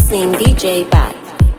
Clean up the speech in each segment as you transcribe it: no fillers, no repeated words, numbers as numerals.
Mixing DJ Bad.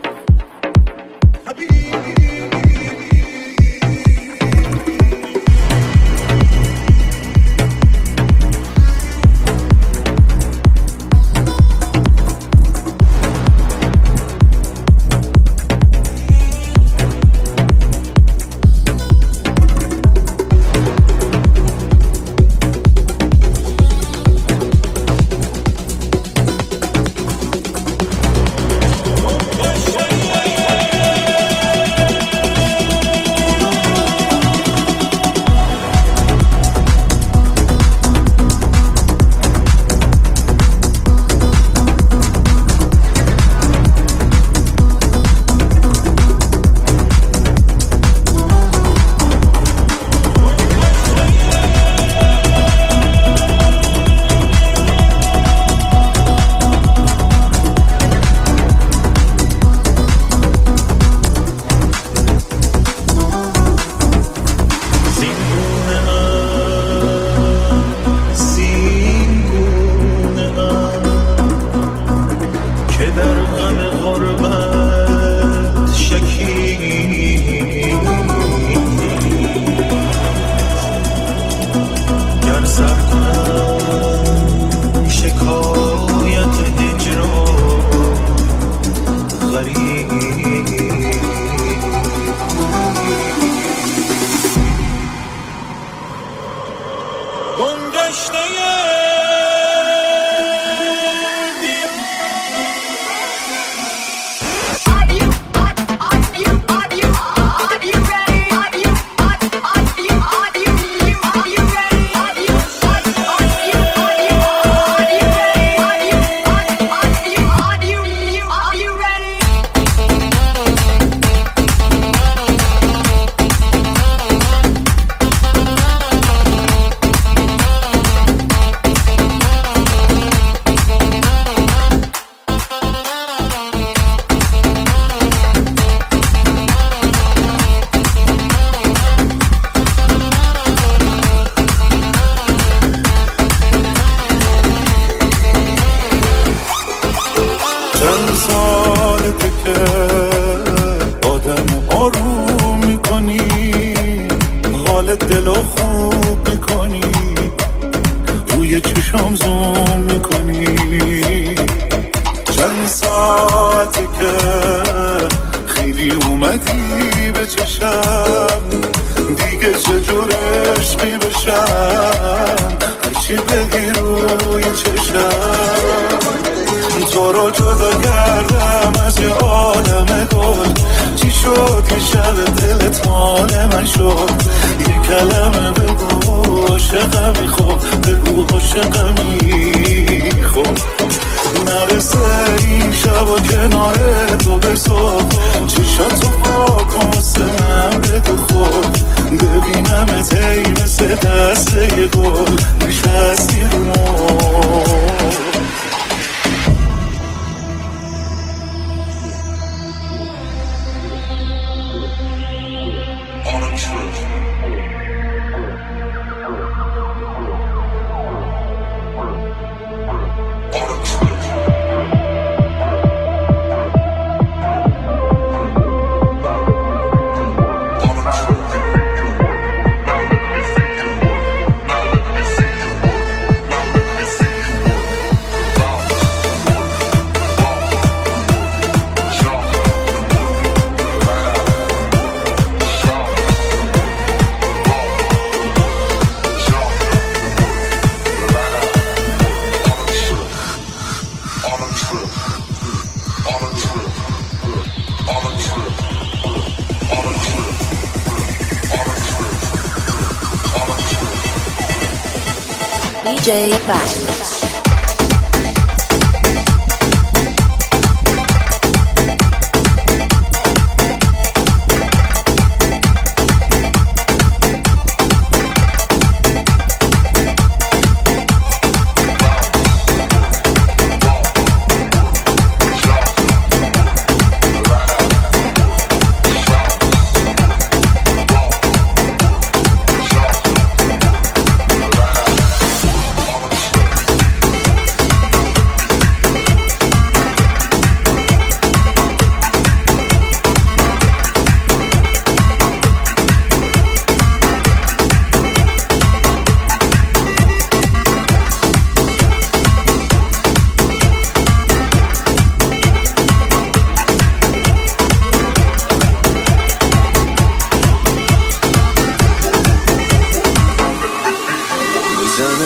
DJ Bad.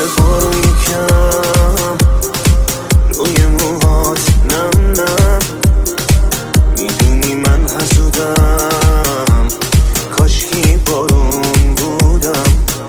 برو یکم روی موهات نم نم. میدونی من حسودم، کاشکی بارون بودم.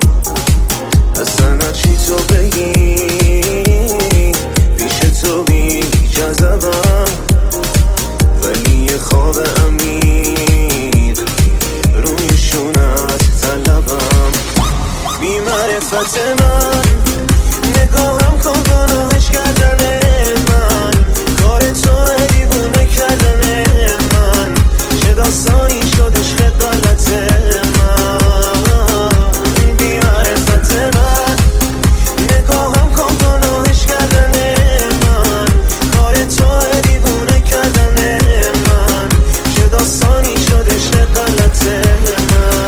اصلا چی تو بگی پیش تو بی جذبم، ولی یه خواب امید روی شونت طلبم. بی معرفت من نگاهم کن گناهش کردن من، کار تو دیوونه کردن من، چه داستانی شدش خد غلط من. بی معرفت من نگاهم کن گناهش کردن من، کار تو دیوونه کردن من، چه داستانی شدش خد غلط من.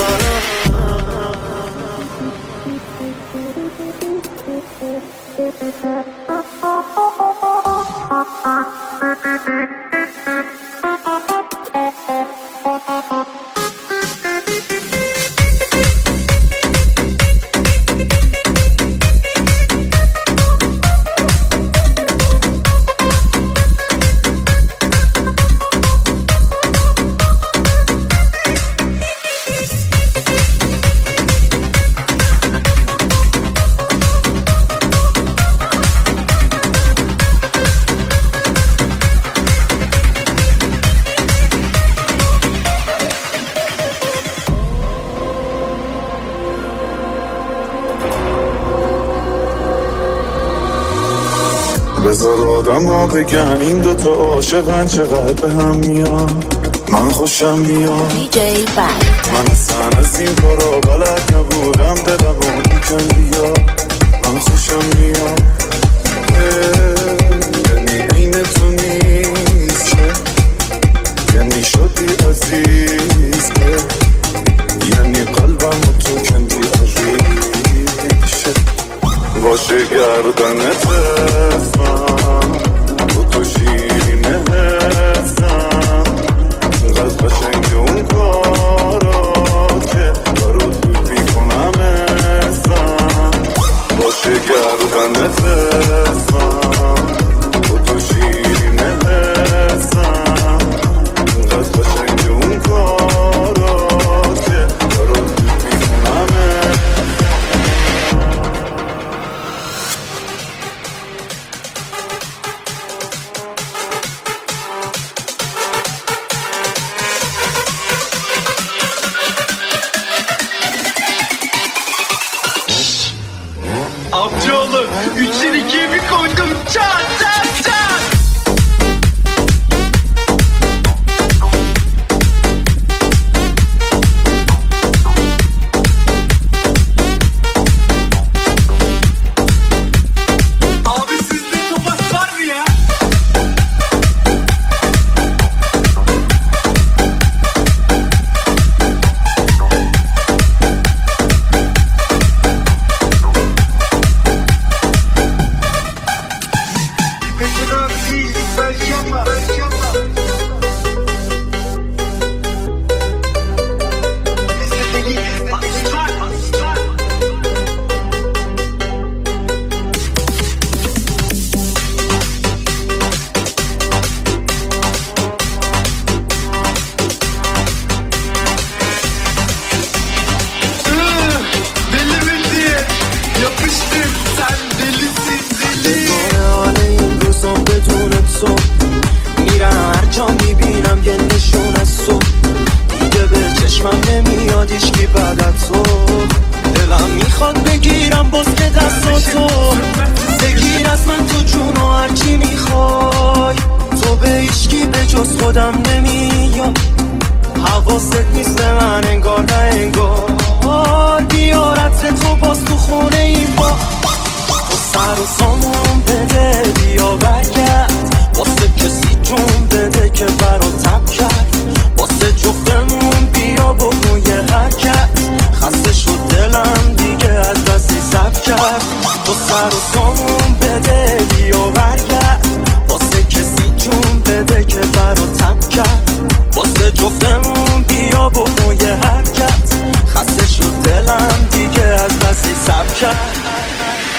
بذار آدم ها بگن این دوتا عاشقن چقدر به هم میان. من خوشم میاد من اصلا از این کارا بلد نبودم، دلم اون کن بیا. من خوشم میاد یعنی این تو نیست که، یعنی شدی عزیز که، یعنی قلبم تو کندی عریشه. باشه گردنت بزن تو تو شیرینه هستم، قد قشنگ اون کارات که برو دود میکنم ازم. باشه گردنت بزن تو تو شیرینه هستم، قد قشنگ اون کارات که برو دود میکنم ازم. Amcaoğlu 3'ten 2'ye bir koydum. Çat çat çat. Abi sizde topaç var mı ya? هیچکی بعد از تو. دلم میخواد بگیرم باز که دستاتو بگیر از من تو جون و هرچی میخوای. تو به هیچکی به جز خودم نمیاد، حواست نیست به من انگار نه انگار. بیارت تو باز تو خونه این با تو سر و سامون بده بیا برگرد، واسه کسی جون بده که براتم کرد، واسه جفتمون بیا بگو یه حرکت. خسته شد دلم دیگه از دستی سب کرد. تو سر و سامون بده بیا برگرد، واسه کسی جون بده که براتم کرد، واسه جفتمون بیا بگو یه حرکت. خسته شد دلم دیگه از دستی سب کرد.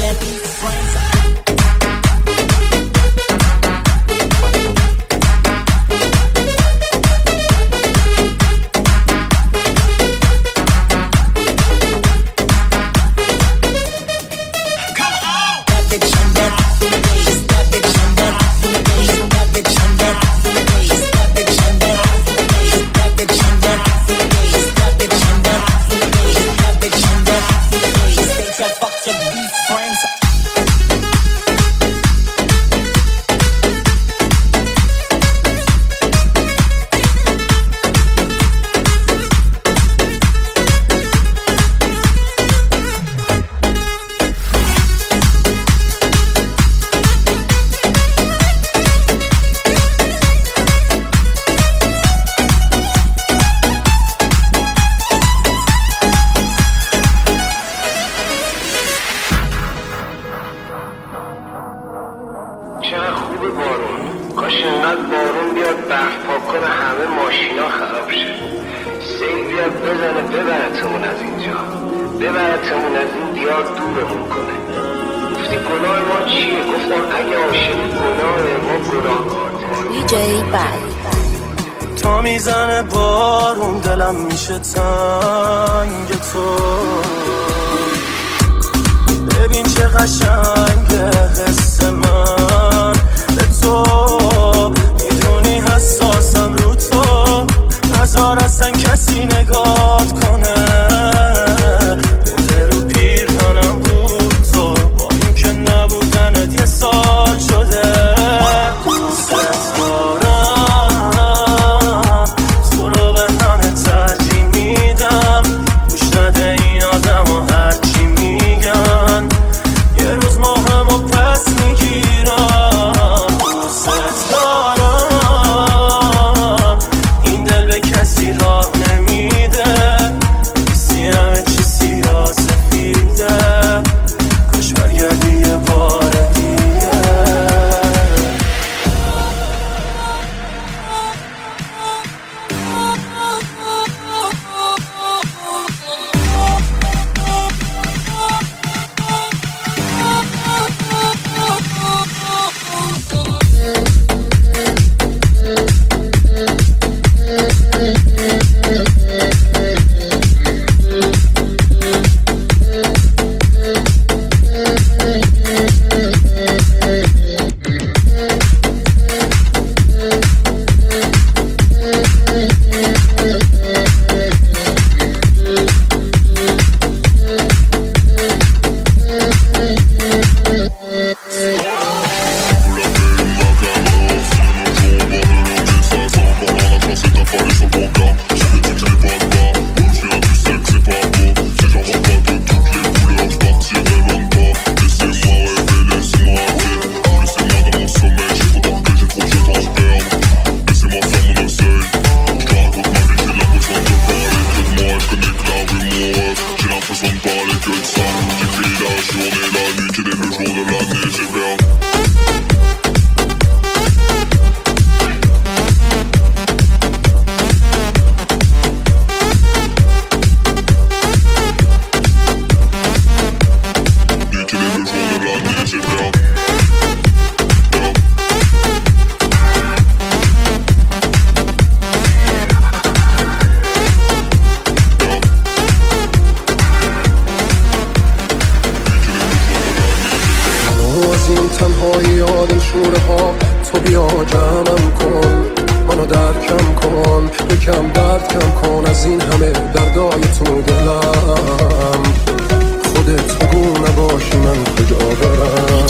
تا میزنه بارون دلم میشه تنگ تو ببین چه قشنگه حس من به تو میدونی حساسم رو تو نذار اصلا کسی نگات کنه بوده رو پیرهنم بود تو با این که نبودنت یه سال شده تنهایی آدم شوره ها تو بیا جمعم کن منو درکم کن یکم درد کم کن از این همه دردای تو دلم خودت بگو نباشی من کجا برم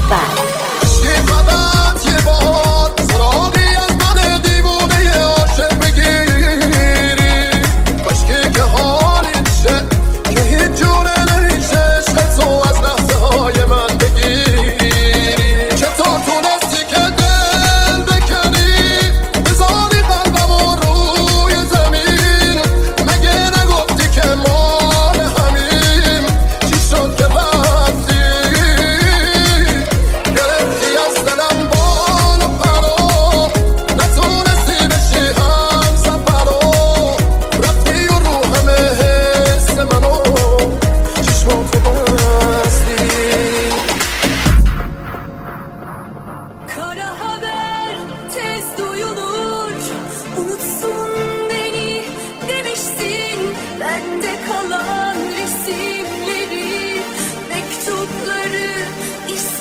یه بار سراغی از من دیوونه عاشق بگیری کاشکی که حالی شه که هیچ جوره نمیشه عشق تو از لحظه های من بگیری چطور تونستی که دل بکنی بذاری قلبم روی زمین مگه نگفتی که مال همین چی شد که رفتی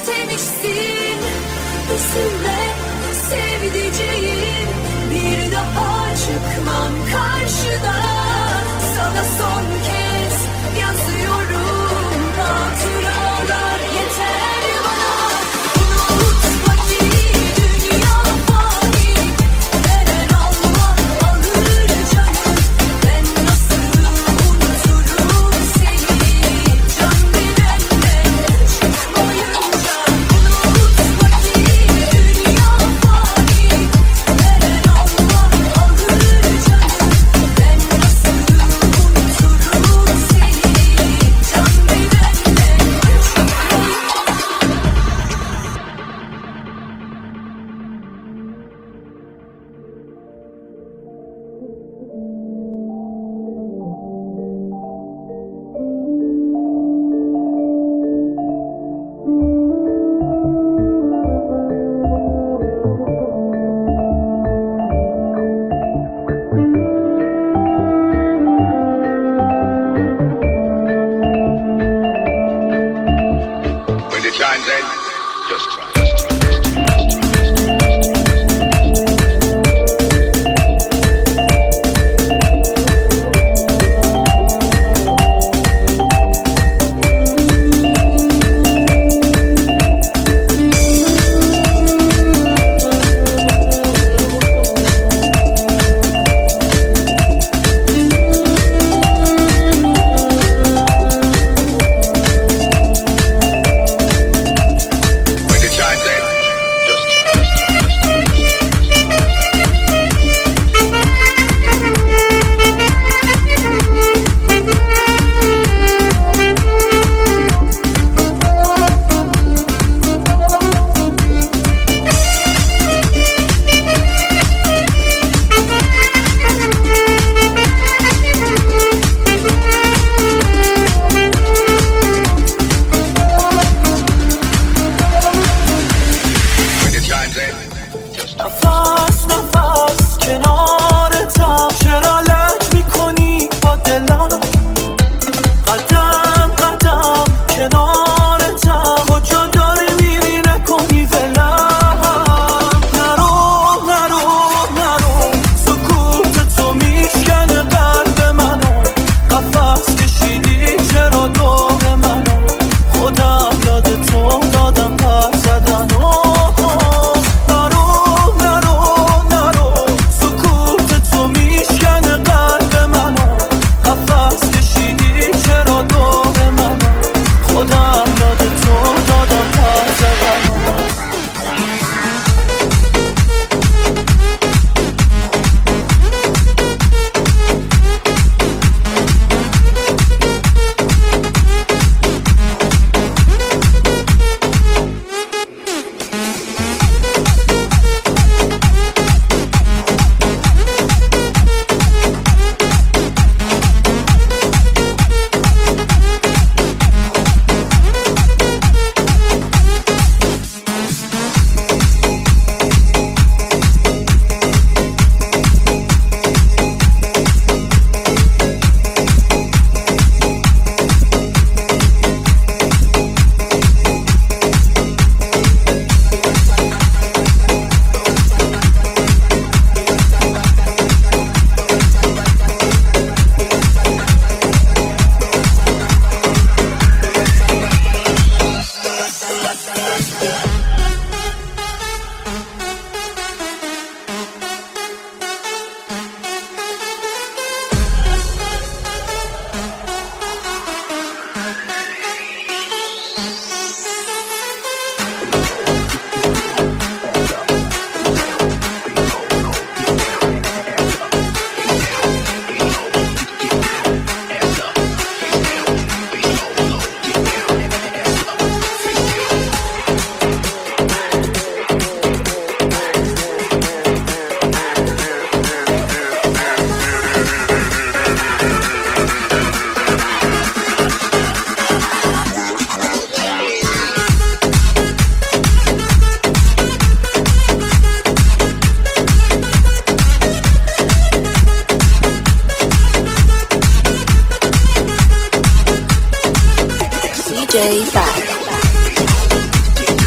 istemişsin. Üzülme sevdiceğim, bir daha çıkmam karşına. Sana son kez yazıyorum, hatıralar yeter bana. Unutma ki dünya fani, veren Allah alır canım. Ben nasıl unuturum seni, can bedenden çıkmayınca. Unutma ki dünya fani, veren Allah alır canım. Ben nasıl unuturum seni, can bedenden çıkmayınca. When the time's end, just try. When the time's end, just try. When the time's end, just try. نفس نفس کنارتم، چرا لج میکنی با دلم؟ قدم قدم کنارتم، کجا داری میری نکنی ولم. نرو نرو نرو، سکوت تو میشکنه قلب منو. قفس کشیدی چرا دور منو، خودم یاد تو دادم پر زدن. نرو نرو نرو، سکوت تو میشکنه قلب منو. قفس کشیدی چرا دور منو، خودم یاد تو دادم پر زدن. DJ Back.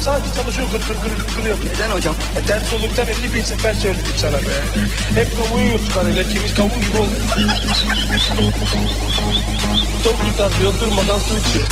saati çalışıyor, kır yapıyor. Neden hocam? Ders soluktan 50 bin sefer söyledik sana be. Hep kavuğun yutkanıyla ikimiz kavun gibi olduk. Top tutar diyor, durmadan su içiyor.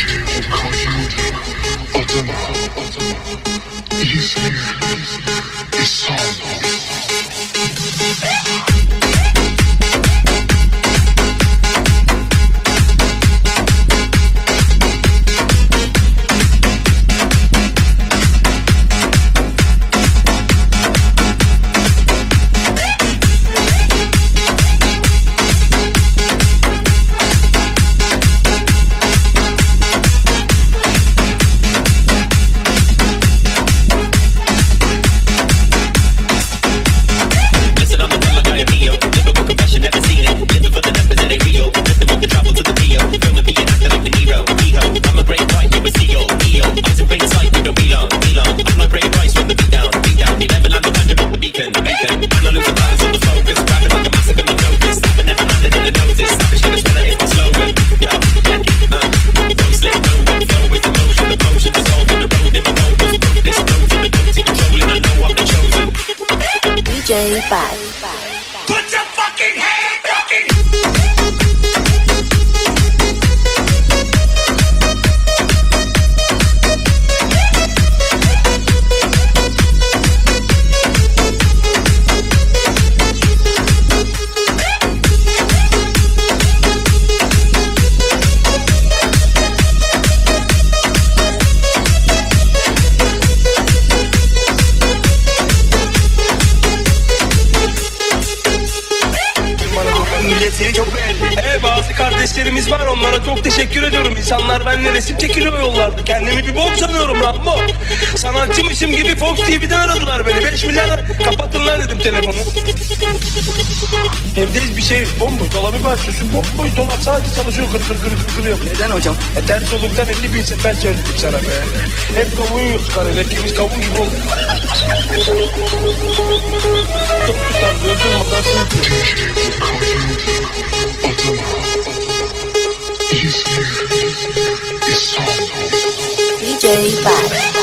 DJ Bad. Put your fucking hands up. Millet seni çok beğendi. Bazı kardeşlerimiz var, onlara çok teşekkür ediyorum. İnsanlar benimle resim çekiliyor yollarda. Kendimi bir bok sanıyorum Rambo. Sanatçıymışım gibi Fox TV'den aradılar beni. 5 milyar kapatın lan dedim telefonu. Evdeyiz, bir şey bomboş. Dolabı başlıyorsun, bomboş. Dolap saati çalışıyor, kır yapıyor. Neden hocam? Ders soluktan 50 bin sefer söyledik sana be. Hep kavuğun yutkanıyla ikimiz kavun gibi olduk. Top tutar diyor, durmadan su içiyor. DJ Bad.